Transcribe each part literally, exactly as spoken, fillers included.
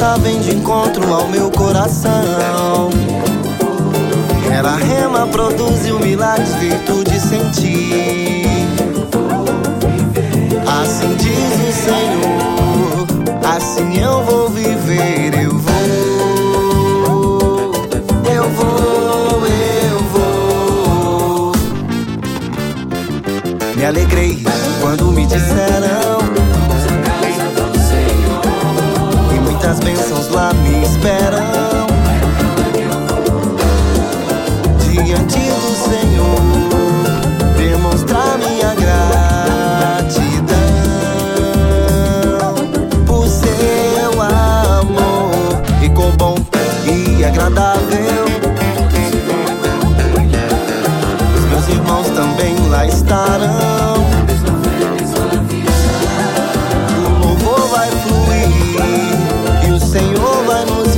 volta vem de encontro ao meu coração. Ela rema, produziu milagres, virtude sentir. Assim diz o Senhor, assim eu vou viver, eu vou, eu vou, eu vou. Me alegrei quando me disseram, e muitas bênçãos lá me esperam. Diante do Senhor, demonstrar minha gratidão por seu amor, e com bom e agradável. Os meus irmãos também lá estarão. O louvor vai fluir e o Senhor vai nos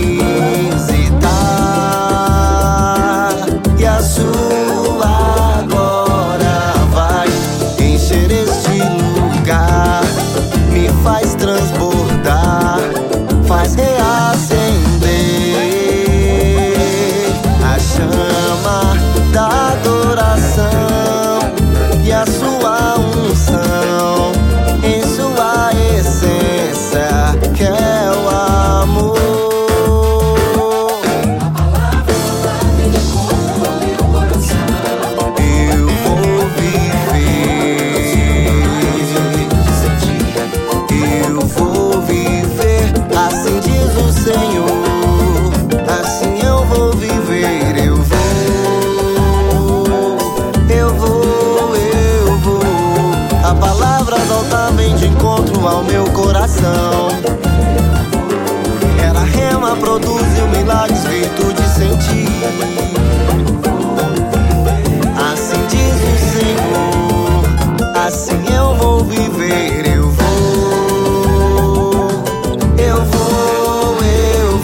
visitar, e a sua glória vai encher este lugar. Me faz transbordar, faz reacender a chama da adoração e a sua unção em sua essência, que é o amor. Eu vou viver, eu vou viver, assim diz o Senhor, assim eu vou viver, eu vou, eu vou, eu vou. A palavra volta vem de encontro ao meu coração. Ela rema, produziu milagres, virtude sentir. Assim diz o Senhor, assim eu vou viver, eu vou, eu vou, eu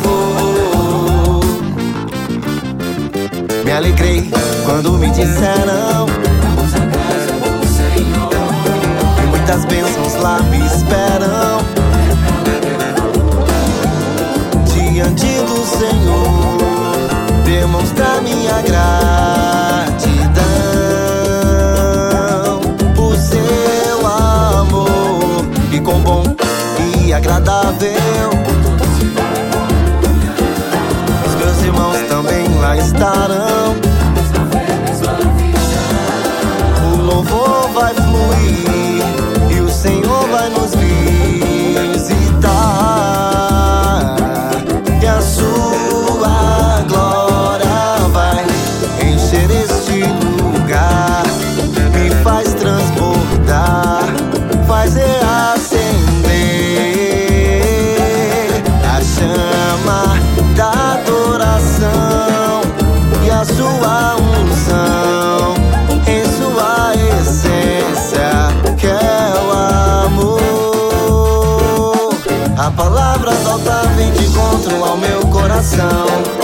vou. Me alegrei quando me disseram, e muitas bênçãos lá me esperam. Diante do Senhor, demonstrar minha gratidão por seu amor, e com bom e agradável. Os meus irmãos também lá estarão. O louvor vai fluir e o Senhor vai nos visitar, e a sua glória vai encher este lugar. Me faz transbordar, faz reacender a chama da adoração e a sua unção em sua essência, que é o amor. A palavra volta vem de encontro ao meu coração.